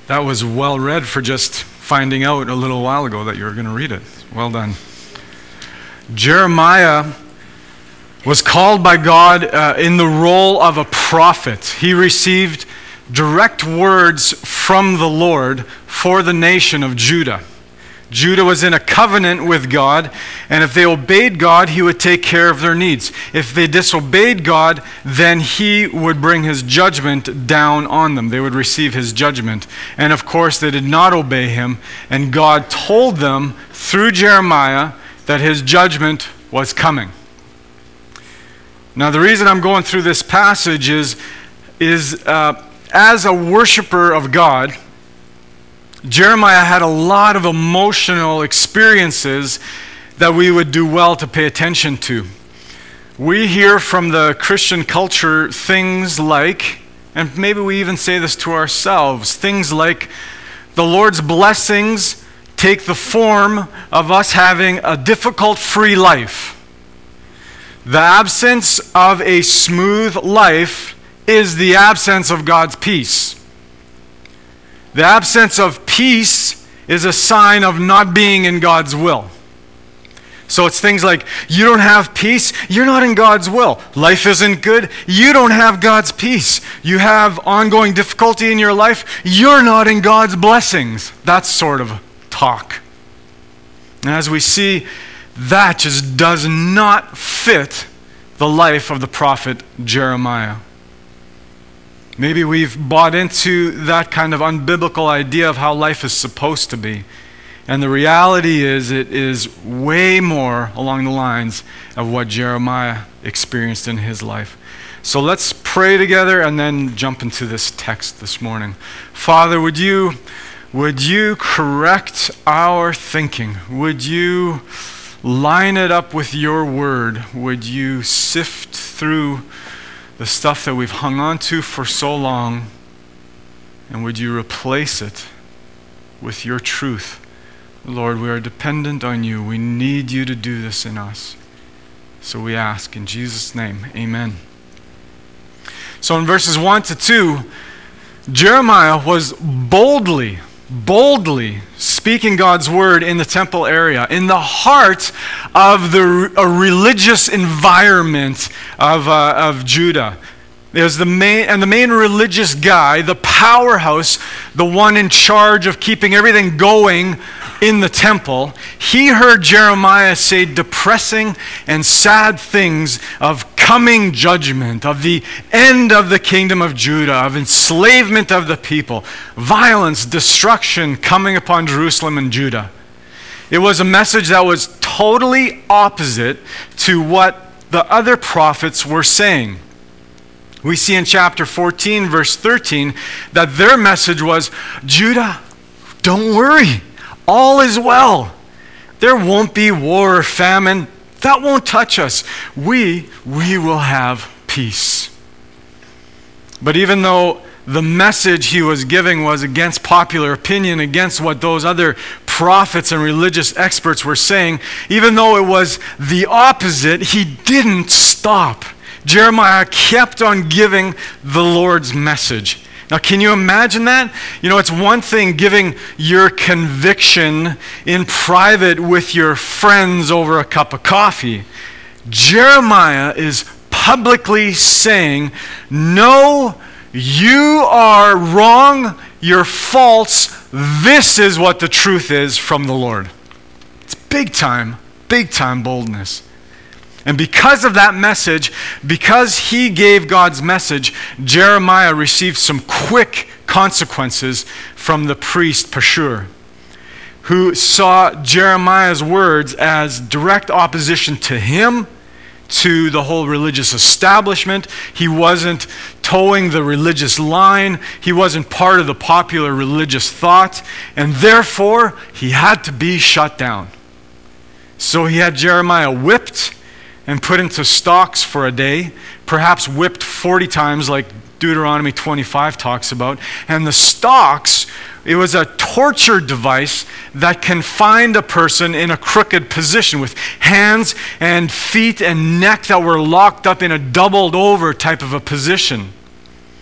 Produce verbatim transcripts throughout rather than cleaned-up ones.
That was well read for just finding out a little while ago that you were going to read it. Well done. Jeremiah was called by God uh, in the role of a prophet. He received direct words from the Lord for the nation of Judah. Judah was in a covenant with God, and if they obeyed God, he would take care of their needs. If they disobeyed God, then he would bring his judgment down on them. They would receive his judgment. And of course, they did not obey him, and God told them through Jeremiah that his judgment was coming. Now, the reason I'm going through this passage is, is uh, as a worshiper of God, Jeremiah had a lot of emotional experiences that we would do well to pay attention to. We hear from the Christian culture things like, and maybe we even say this to ourselves, things like the Lord's blessings take the form of us having a difficult free life. The absence of a smooth life is the absence of God's peace. The absence of peace is a sign of not being in God's will. So it's things like, you don't have peace, you're not in God's will. Life isn't good, you don't have God's peace. You have ongoing difficulty in your life, you're not in God's blessings. That sort of talk. And as we see, that just does not fit the life of the prophet Jeremiah. Maybe we've bought into that kind of unbiblical idea of how life is supposed to be. And the reality is, it is way more along the lines of what Jeremiah experienced in his life. So let's pray together and then jump into this text this morning. Father, would you, would you correct our thinking? Would you line it up with your word? Would you sift through the stuff that we've hung on to for so long, and would you replace it with your truth? Lord, we are dependent on you. We need you to do this in us. So we ask in Jesus' name, amen. So in verses one to two, Jeremiah was boldly, boldly speaking God's word in the temple area, in the heart of the a religious environment of, uh, of Judah. It was the main, and the main religious guy, the powerhouse, the one in charge of keeping everything going in the temple. He heard Jeremiah say depressing and sad things of coming judgment, of the end of the kingdom of Judah, of enslavement of the people, violence, destruction coming upon Jerusalem and Judah. It was a message that was totally opposite to what the other prophets were saying. We see in chapter fourteen, verse thirteen, that their message was, Judah, don't worry, all is well. There won't be war or famine. That won't touch us. We, we will have peace. But even though the message he was giving was against popular opinion, against what those other prophets and religious experts were saying, even though it was the opposite, he didn't stop. Jeremiah kept on giving the Lord's message. Now, can you imagine that? You know, it's one thing giving your conviction in private with your friends over a cup of coffee. Jeremiah is publicly saying, no, you are wrong, you're false, this is what the truth is from the Lord. It's big time, big time boldness. And because of that message, because he gave God's message, Jeremiah received some quick consequences from the priest Pashur, who saw Jeremiah's words as direct opposition to him, to the whole religious establishment. He wasn't towing the religious line. He wasn't part of the popular religious thought. And therefore, he had to be shut down. So he had Jeremiah whipped and put into stocks for a day, perhaps whipped forty times like Deuteronomy twenty-five talks about. And the stocks, it was a torture device that confined a person in a crooked position with hands and feet and neck that were locked up in a doubled over type of a position.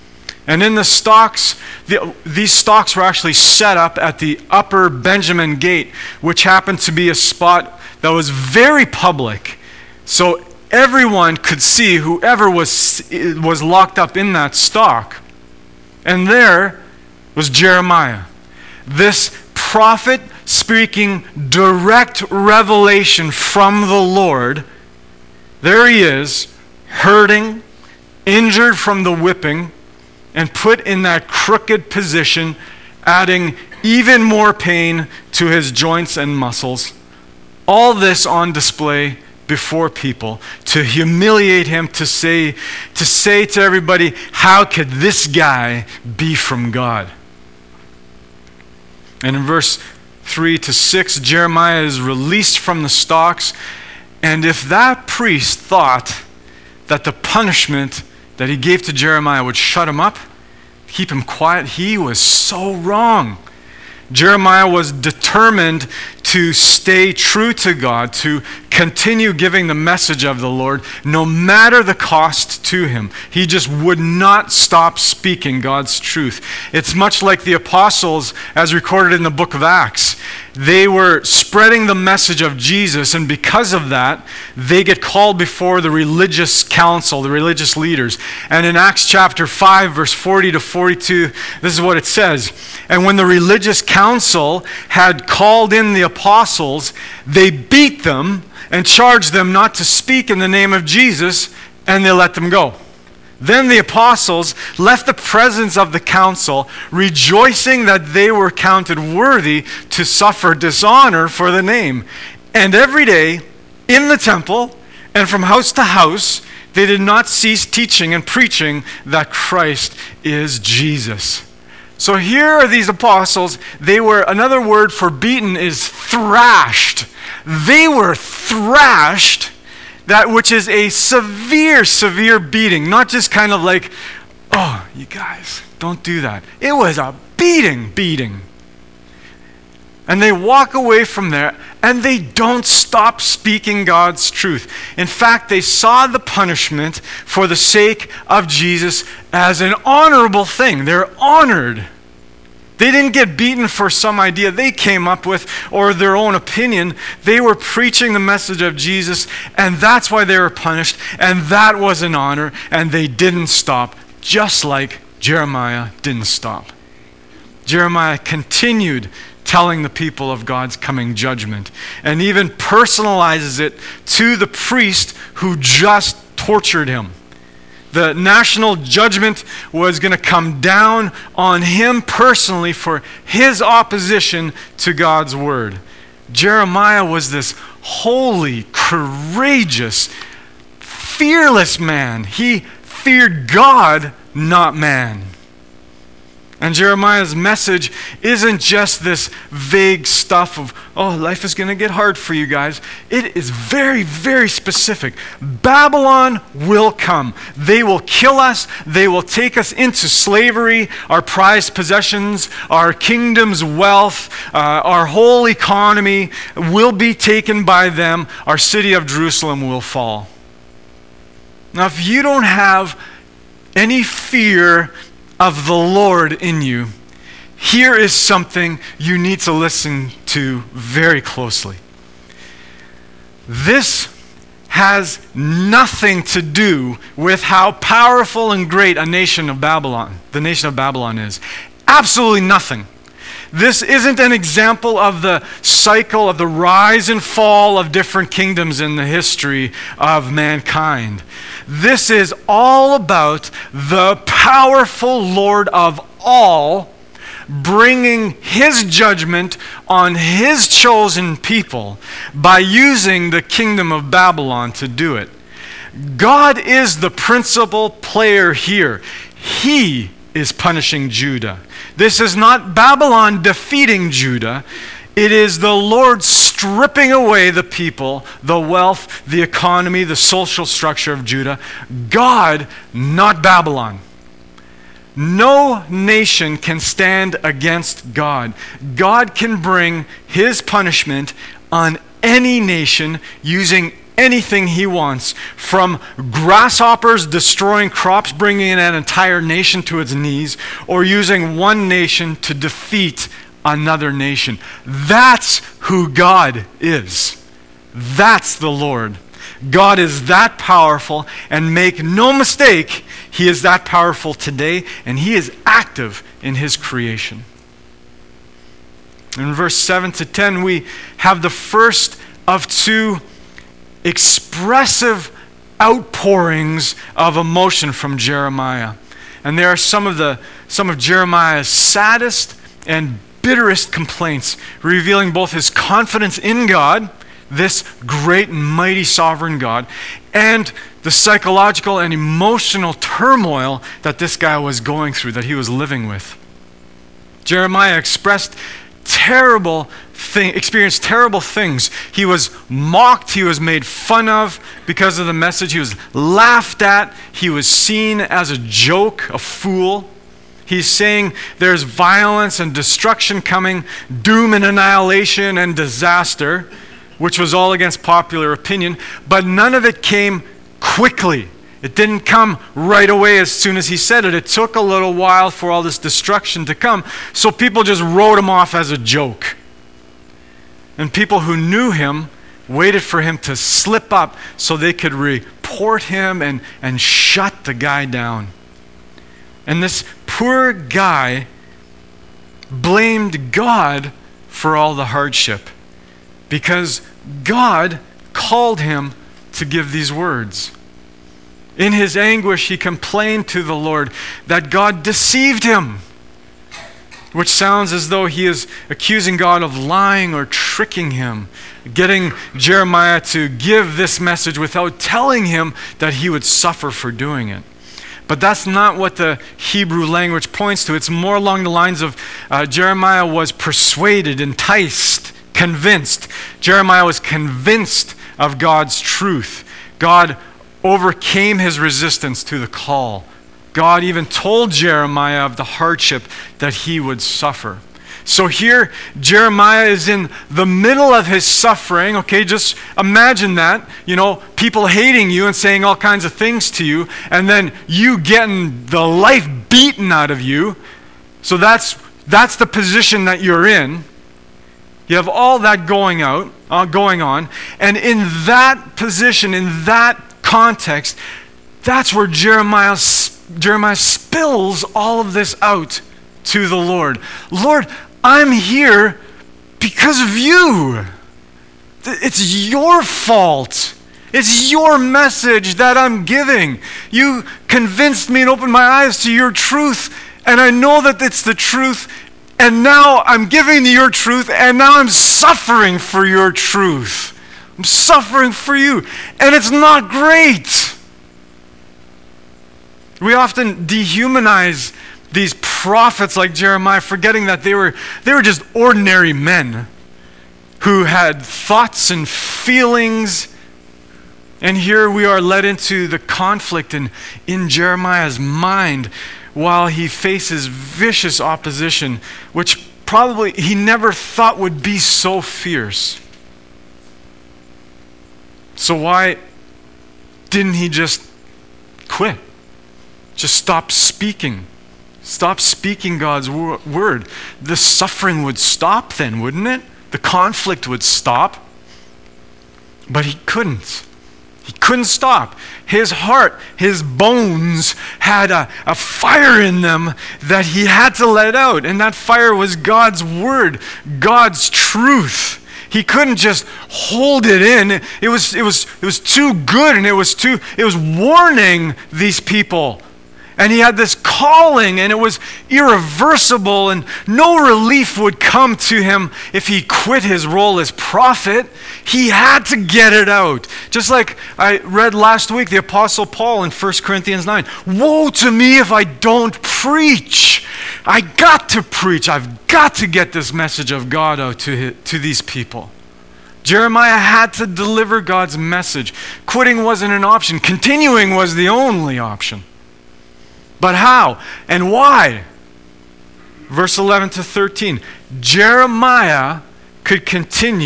And in the stocks, the, these stocks were actually set up at the upper Benjamin Gate, which happened to be a spot that was very public. So everyone could see whoever was, was locked up in that stock. And there was Jeremiah, this prophet speaking direct revelation from the Lord. There he is, hurting, injured from the whipping, and put in that crooked position, adding even more pain to his joints and muscles. All this on display before people to humiliate him, to say, to say to everybody, how could this guy be from God? And in verse three to six, Jeremiah is released from the stocks. And if that priest thought that the punishment that he gave to Jeremiah would shut him up, keep him quiet, he was so wrong. Jeremiah was determined to stay true to God, to continue giving the message of the Lord, no matter the cost to him. He just would not stop speaking God's truth. It's much like the apostles, as recorded in the book of Acts. They were spreading the message of Jesus, and because of that, they get called before the religious council, the religious leaders. And in Acts chapter five, verse forty to forty-two, this is what it says. And when the religious council had called in the apostles, they beat them and charged them not to speak in the name of Jesus, and they let them go. Then the apostles left the presence of the council, rejoicing that they were counted worthy to suffer dishonor for the name. And every day in the temple and from house to house, they did not cease teaching and preaching that Christ is Jesus. So here are these apostles. They were, another word for beaten is thrashed. They were thrashed, that which is a severe, severe beating. Not just kind of like, oh, you guys, don't do that. It was a beating, beating. And they walk away from there, and they don't stop speaking God's truth. In fact, they saw the punishment for the sake of Jesus as an honorable thing. They're honored. They didn't get beaten for some idea they came up with or their own opinion. They were preaching the message of Jesus, and that's why they were punished, and that was an honor, and they didn't stop, just like Jeremiah didn't stop. Jeremiah continued telling the people of God's coming judgment, and even personalizes it to the priest who just tortured him. The national judgment was going to come down on him personally for his opposition to God's word. Jeremiah was this holy, courageous, fearless man. He feared God, not man. And Jeremiah's message isn't just this vague stuff of, oh, life is going to get hard for you guys. It is very, very specific. Babylon will come. They will kill us. They will take us into slavery. Our prized possessions, our kingdom's wealth, uh, our whole economy will be taken by them. Our city of Jerusalem will fall. Now, if you don't have any fear of the Lord in you, here is something you need to listen to very closely. This has nothing to do with how powerful and great a nation of Babylon, the nation of Babylon is. Absolutely nothing. This isn't an example of the cycle of the rise and fall of different kingdoms in the history of mankind. This is all about the powerful Lord of all bringing his judgment on his chosen people by using the kingdom of Babylon to do it. God is the principal player here. He is punishing Judah. This is not Babylon defeating Judah. It is the Lord stripping away the people, the wealth, the economy, the social structure of Judah. God, not Babylon. No nation can stand against God. God can bring his punishment on any nation using anything he wants, from grasshoppers destroying crops, bringing an entire nation to its knees, or using one nation to defeat another nation. That's who God is. That's the Lord. God is that powerful, and make no mistake, he is that powerful today, and he is active in his creation. In verse seven to ten, we have the first of two expressive outpourings of emotion from Jeremiah. And they are some of the some of Jeremiah's saddest and bitterest complaints, revealing both his confidence in God, this great and mighty sovereign God, and the psychological and emotional turmoil that this guy was going through, that he was living with. Jeremiah expressed terrible thing, experienced terrible things. He was mocked, he was made fun of because of the message, he was laughed at, he was seen as a joke, a fool. He's saying there's violence and destruction coming, doom and annihilation and disaster, which was all against popular opinion, but none of it came quickly. It didn't come right away as soon as he said it. It took a little while for all this destruction to come, so people just wrote him off as a joke. And people who knew him waited for him to slip up so they could report him and, and shut the guy down. And this poor guy blamed God for all the hardship, because God called him to give these words. In his anguish, he complained to the Lord that God deceived him, which sounds as though he is accusing God of lying or tricking him, getting Jeremiah to give this message without telling him that he would suffer for doing it. But that's not what the Hebrew language points to. It's more along the lines of uh, Jeremiah was persuaded, enticed, convinced. Jeremiah was convinced of God's truth. God overcame his resistance to the call. God even told Jeremiah of the hardship that he would suffer. So here, Jeremiah is in the middle of his suffering. Okay, just imagine that. You know, people hating you and saying all kinds of things to you, and then you getting the life beaten out of you. So that's that's the position that you're in. You have all that going out, uh, going on, and in that position, in that context, that's where Jeremiah Jeremiah spills all of this out to the Lord. Lord, I'm here because of you. It's your fault. It's your message that I'm giving. You convinced me and opened my eyes to your truth, and I know that it's the truth, and now I'm giving your truth, and now I'm suffering for your truth. I'm suffering for you, and it's not great. We often dehumanize these prophets like Jeremiah, forgetting that they were they were just ordinary men who had thoughts and feelings. And here we are led into the conflict in, in Jeremiah's mind while he faces vicious opposition, which probably he never thought would be so fierce. So why didn't he just quit? Just stop speaking. Stop speaking God's wor- word. The suffering would stop then, wouldn't it? The conflict would stop. But he couldn't. He couldn't stop. His heart, his bones had a, a fire in them that he had to let out. And that fire was God's word, God's truth. He couldn't just hold it in. It was, it was, it was too good, and it was too, it was warning these people. And he had this calling, and it was irreversible, and no relief would come to him if he quit his role as prophet. He had to get it out. Just like I read last week, the Apostle Paul in First Corinthians nine. Woe to me if I don't preach. I got to preach. I've got to get this message of God out to, his, to these people. Jeremiah had to deliver God's message. Quitting wasn't an option. Continuing was the only option. But how and why? Verse eleven to thirteen. Jeremiah could continue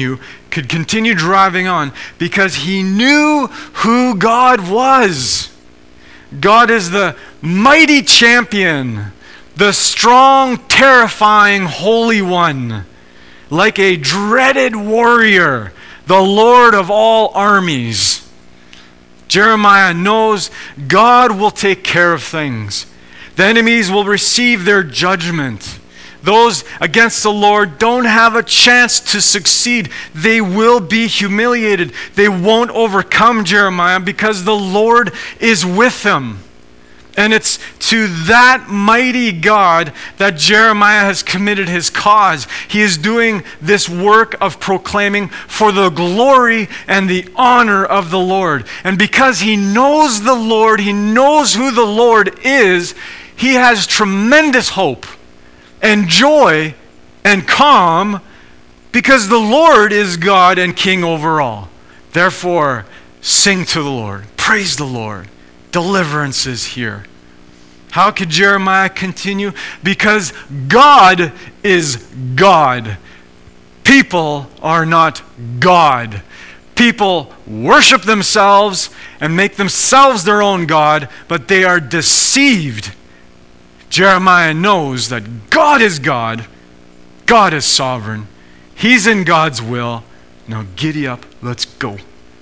could continue driving on because he knew who God was. God is the mighty champion, the strong, terrifying Holy One, like a dreaded warrior, the Lord of all armies. Jeremiah knows God will take care of things. The enemies will receive their judgment. Those against the Lord don't have a chance to succeed. They will be humiliated. They won't overcome Jeremiah because the Lord is with them. And it's to that mighty God that Jeremiah has committed his cause. He is doing this work of proclaiming for the glory and the honor of the Lord. And because he knows the Lord, he knows who the Lord is, he has tremendous hope and joy and calm because the Lord is God and King over all. Therefore, sing to the Lord. Praise the Lord. Deliverance is here. How could Jeremiah continue? Because God is God. People are not God. People worship themselves and make themselves their own God, but they are deceived. Jeremiah knows that God is God. God is sovereign. He's in God's will. Now giddy up, let's go.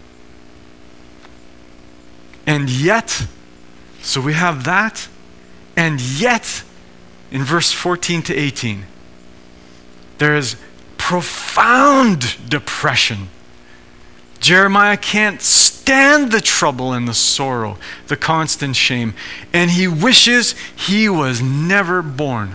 And yet, so we have that, and yet, in verse fourteen to eighteen, there is profound depression. Jeremiah can't stand the trouble and the sorrow, the constant shame, and he wishes he was never born.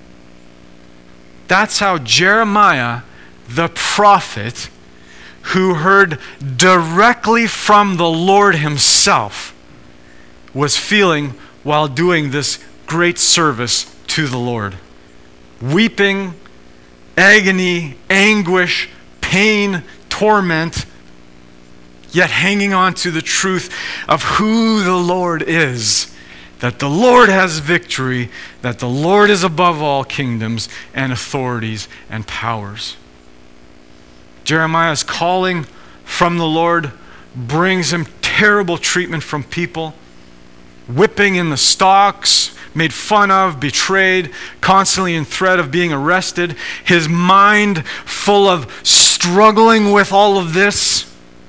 That's how Jeremiah, the prophet, who heard directly from the Lord himself, was feeling while doing this great service to the Lord. Weeping, agony, anguish, pain, torment, yet hanging on to the truth of who the Lord is, that the Lord has victory, that the Lord is above all kingdoms and authorities and powers. Jeremiah's calling from the Lord brings him terrible treatment from people, whipping in the stocks, made fun of, betrayed, constantly in threat of being arrested, his mind full of struggling with all of this.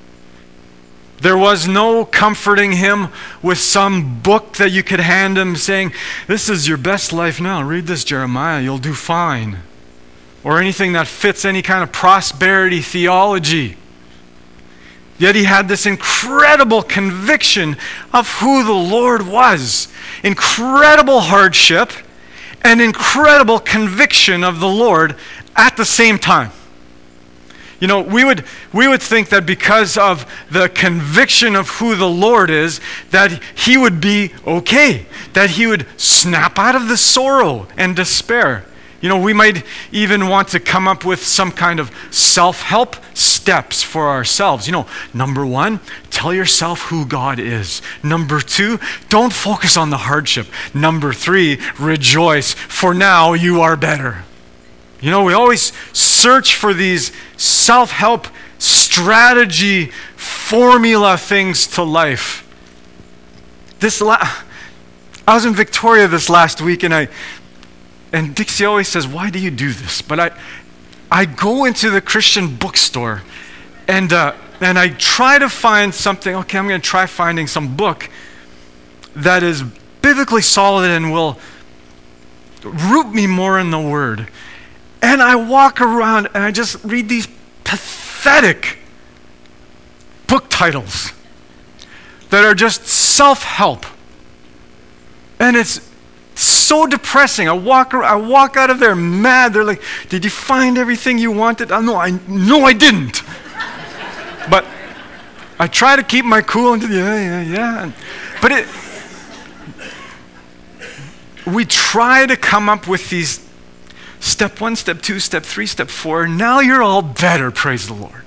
There was no comforting him with some book that you could hand him saying, this is your best life now. Read this, Jeremiah, you'll do fine. Or anything that fits any kind of prosperity theology. Yet he had this incredible conviction of who the Lord was. Incredible hardship and incredible conviction of the Lord at the same time. You know, we would we would think that because of the conviction of who the Lord is, that he would be okay, that he would snap out of the sorrow and despair. You know, we might even want to come up with some kind of self-help steps for ourselves. You know, number one, tell yourself who God is. Number two, don't focus on the hardship. Number three, rejoice, for now you are better. You know, we always search for these self-help strategy formula things to life. This la- I was in Victoria this last week, and I and Dixie always says, "Why do you do this?" But I I go into the Christian bookstore, and uh, and I try to find something. Okay, I'm going to try finding some book that is biblically solid and will root me more in the Word. And I walk around and I just read these pathetic book titles that are just self-help. And it's so depressing. I walk around, I walk out of there mad. They're like, "Did you find everything you wanted?" Oh, no, I no, I didn't. But I try to keep my cool and yeah, yeah, yeah. But it, we try to come up with these step one, step two, step three, step four. Now you're all better, praise the Lord.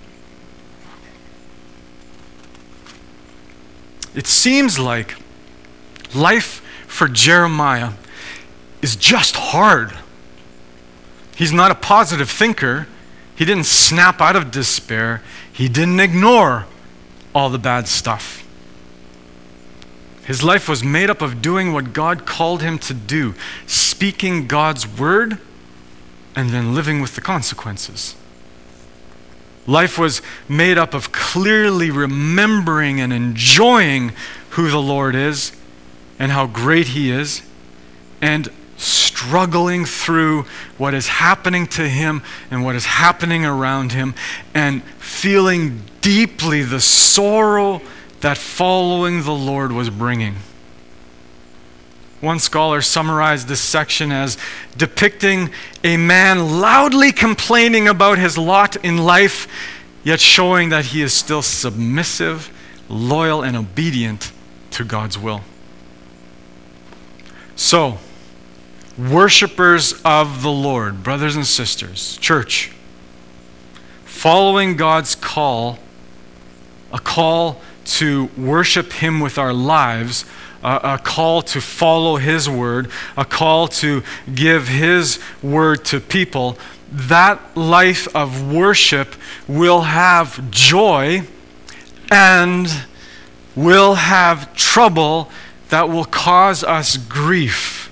It seems like life for Jeremiah is just hard. He's not a positive thinker. He didn't snap out of despair. He didn't ignore all the bad stuff. His life was made up of doing what God called him to do, speaking God's word and then living with the consequences. Life was made up of clearly remembering and enjoying who the Lord is and how great he is, and struggling through what is happening to him and what is happening around him, and feeling deeply the sorrow that following the Lord was bringing. One scholar summarized this section as depicting a man loudly complaining about his lot in life, yet showing that he is still submissive, loyal, and obedient to God's will. So, worshipers of the Lord, brothers and sisters, church, following God's call, a call to worship him with our lives, a, a call to follow his word, a call to give his word to people, that life of worship will have joy and will have trouble that will cause us grief.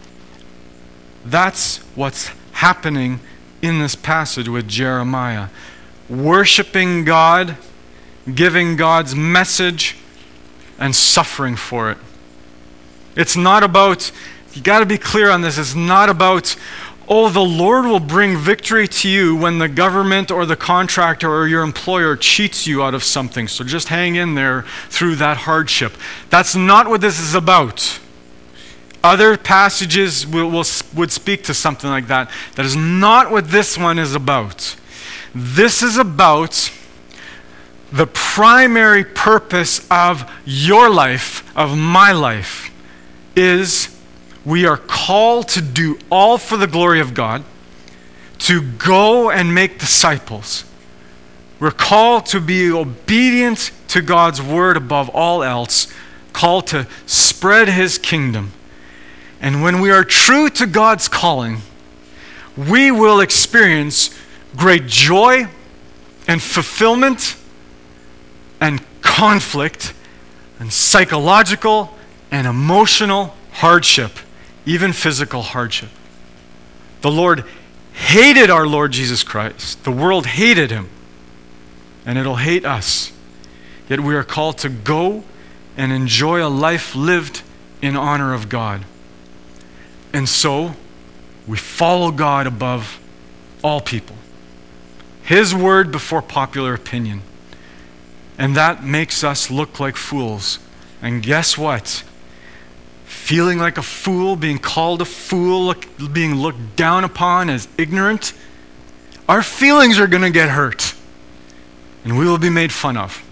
That's what's happening in this passage with Jeremiah. Worshiping God, giving God's message, and suffering for it. It's not about, you got to be clear on this, it's not about, oh, the Lord will bring victory to you when the government or the contractor or your employer cheats you out of something, so just hang in there through that hardship. That's not what this is about. Other passages will, will, would speak to something like that. That is not what this one is about. This is about the primary purpose of your life, of my life, is we are called to do all for the glory of God, to go and make disciples. We're called to be obedient to God's word above all else, called to spread his kingdom. And when we are true to God's calling, we will experience great joy and fulfillment and conflict and psychological and emotional hardship, even physical hardship. The Lord hated our Lord Jesus Christ. The world hated him, and it'll hate us. Yet we are called to go and enjoy a life lived in honor of God. And so, we follow God above all people. His word before popular opinion. And that makes us look like fools. And guess what? Feeling like a fool, being called a fool, look, being looked down upon as ignorant, our feelings are going to get hurt. And we will be made fun of.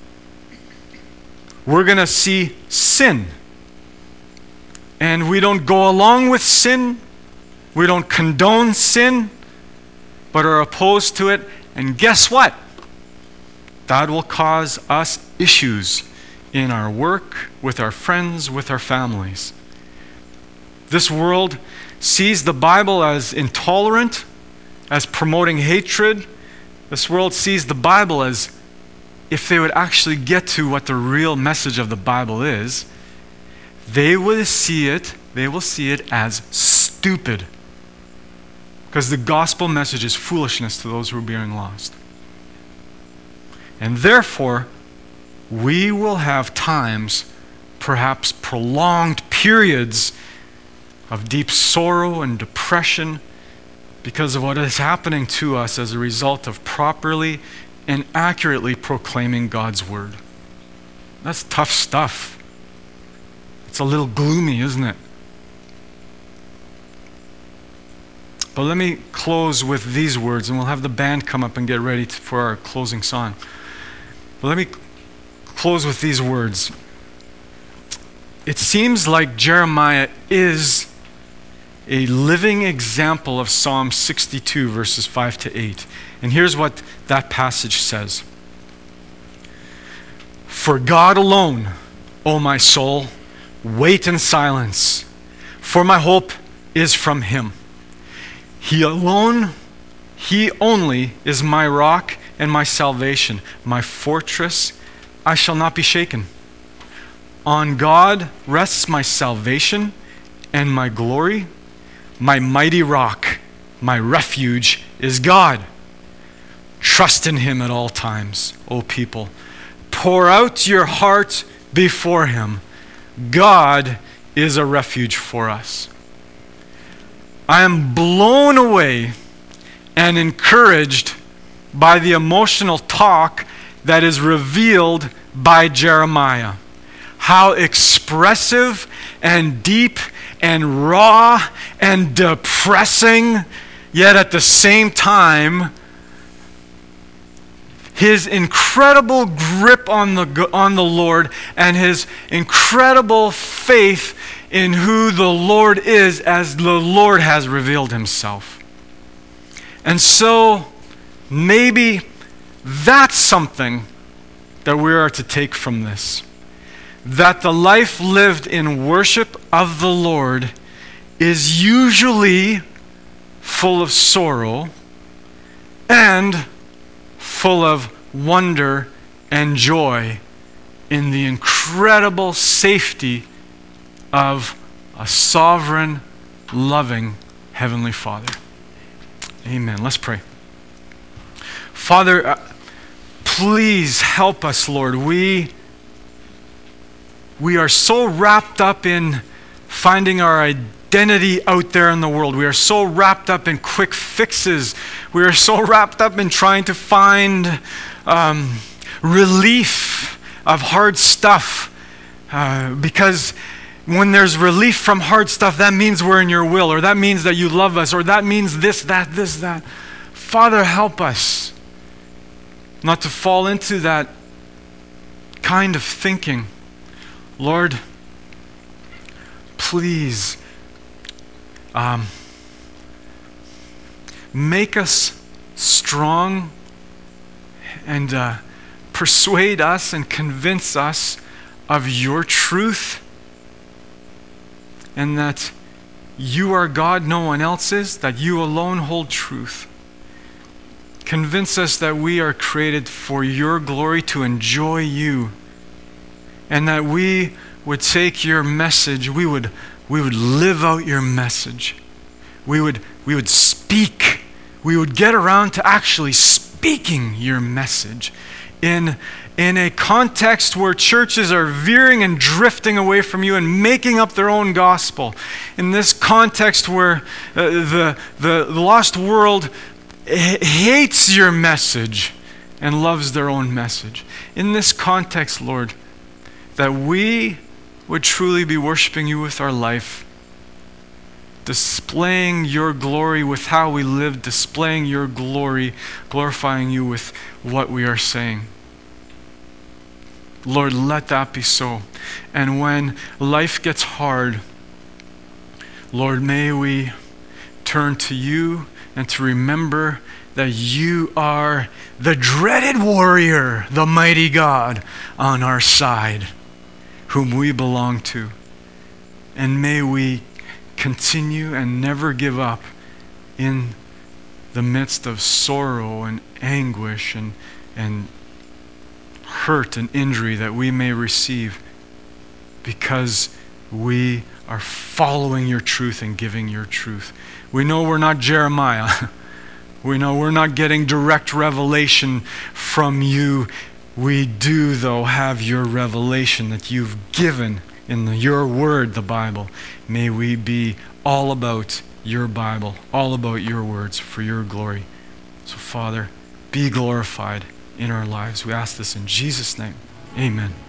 We're going to see sin. And we don't go along with sin. We don't condone sin, but are opposed to it. And guess what? That will cause us issues in our work, with our friends, with our families. This world sees the Bible as intolerant, as promoting hatred. This world sees the Bible as, if they would actually get to what the real message of the Bible is, they will see it, they will see it as stupid. Because the gospel message is foolishness to those who are being lost. And therefore, we will have times, perhaps prolonged periods, of deep sorrow and depression because of what is happening to us as a result of properly and accurately proclaiming God's word. That's tough stuff. It's a little gloomy, isn't it? But let me close with these words, and we'll have the band come up and get ready to, for our closing song. But let me close with these words. It seems like Jeremiah is a living example of Psalm sixty-two, verses five to eight. And here's what that passage says. For God alone, O my soul, wait in silence, for my hope is from him. He alone He only is my rock and my salvation, my fortress. I shall not be shaken. On God rests my salvation and my glory. My mighty rock, my refuge is God. Trust in him at all times, O people. Pour out your heart before him. God is a refuge for us. I am blown away and encouraged by the emotional talk that is revealed by Jeremiah. How expressive and deep and raw and depressing, yet at the same time, his incredible grip on the, on the Lord and his incredible faith in who the Lord is as the Lord has revealed himself. And so, maybe that's something that we are to take from this. That the life lived in worship of the Lord is usually full of sorrow and full of wonder and joy in the incredible safety of a sovereign, loving Heavenly Father. Amen. Let's pray. Father, uh, please help us, Lord. We We are so wrapped up in finding our identity out there in the world. We are so wrapped up in quick fixes. We are so wrapped up in trying to find um, relief of hard stuff. Uh, because when there's relief from hard stuff, that means we're in your will, or that means that you love us, or that means this, that, this, that. Father, help us not to fall into that kind of thinking. Lord, please um, make us strong and uh, persuade us and convince us of your truth, and that you are God, no one else is, that you alone hold truth. Convince us that we are created for your glory, to enjoy you. And that we would take your message, we would we would live out your message. We would we would speak. We would get around to actually speaking your message in in a context where churches are veering and drifting away from you and making up their own gospel. In this context where uh, the the lost world h- hates your message and loves their own message. In this context, Lord, that we would truly be worshiping you with our life, displaying your glory with how we live, displaying your glory, glorifying you with what we are saying. Lord, let that be so. And when life gets hard, Lord, may we turn to you and to remember that you are the dreaded warrior, the mighty God on our side, whom we belong to. And may we continue and never give up in the midst of sorrow and anguish and, and hurt and injury that we may receive, because we are following your truth and giving your truth. We know we're not Jeremiah. We know we're not getting direct revelation from you. We do, though, have your revelation that you've given in the, your word, the Bible. May we be all about your Bible, all about your words for your glory. So, Father, be glorified in our lives. We ask this in Jesus' name. Amen.